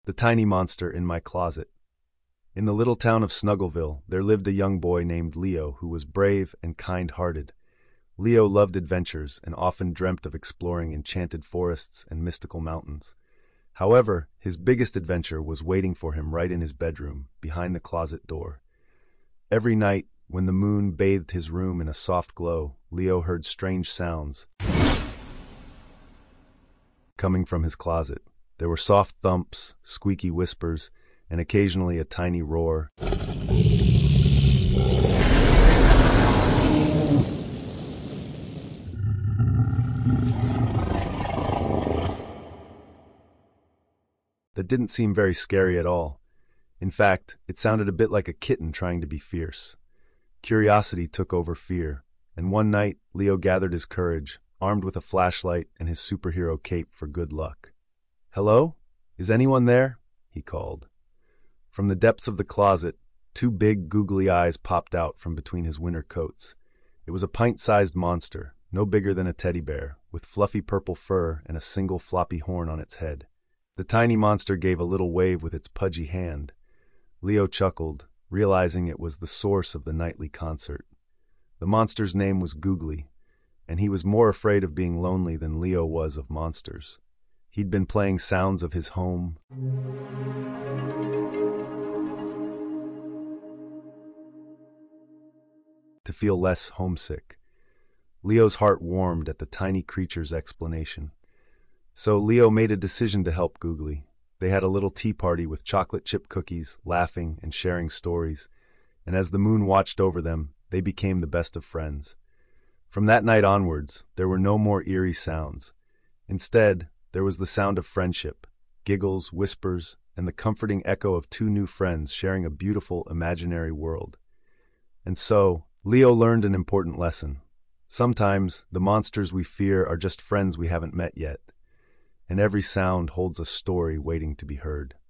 The Tiny Monster in My Closet. In the little town of Snuggleville, there lived a young boy named Leo who was brave and kind-hearted. Leo loved adventures and often dreamt of exploring enchanted forests and mystical mountains. However, his biggest adventure was waiting for him right in his bedroom, behind the closet door. Every night, when the moon bathed his room in a soft glow, Leo heard strange sounds coming from his closet. There were soft thumps, squeaky whispers, and occasionally a tiny roar that didn't seem very scary at all. In fact, it sounded a bit like a kitten trying to be fierce. Curiosity took over fear, and one night Leo gathered his courage, armed with a flashlight and his superhero cape for good luck. "Hello? Is anyone there?" he called. From the depths of the closet, two big, googly eyes popped out from between his winter coats. It was a pint-sized monster, no bigger than a teddy bear, with fluffy purple fur and a single floppy horn on its head. The tiny monster gave a little wave with its pudgy hand. Leo chuckled, realizing it was the source of the nightly concert. The monster's name was Googly, and he was more afraid of being lonely than Leo was of monsters. He'd been playing sounds of his home to feel less homesick. Leo's heart warmed at the tiny creature's explanation. So Leo made a decision to help Googly. They had a little tea party with chocolate chip cookies, laughing and sharing stories, and as the moon watched over them, they became the best of friends. From that night onwards, there were no more eerie sounds. Instead, there was the sound of friendship, giggles, whispers, and the comforting echo of two new friends sharing a beautiful imaginary world. And so, Leo learned an important lesson. Sometimes, the monsters we fear are just friends we haven't met yet, and every sound holds a story waiting to be heard.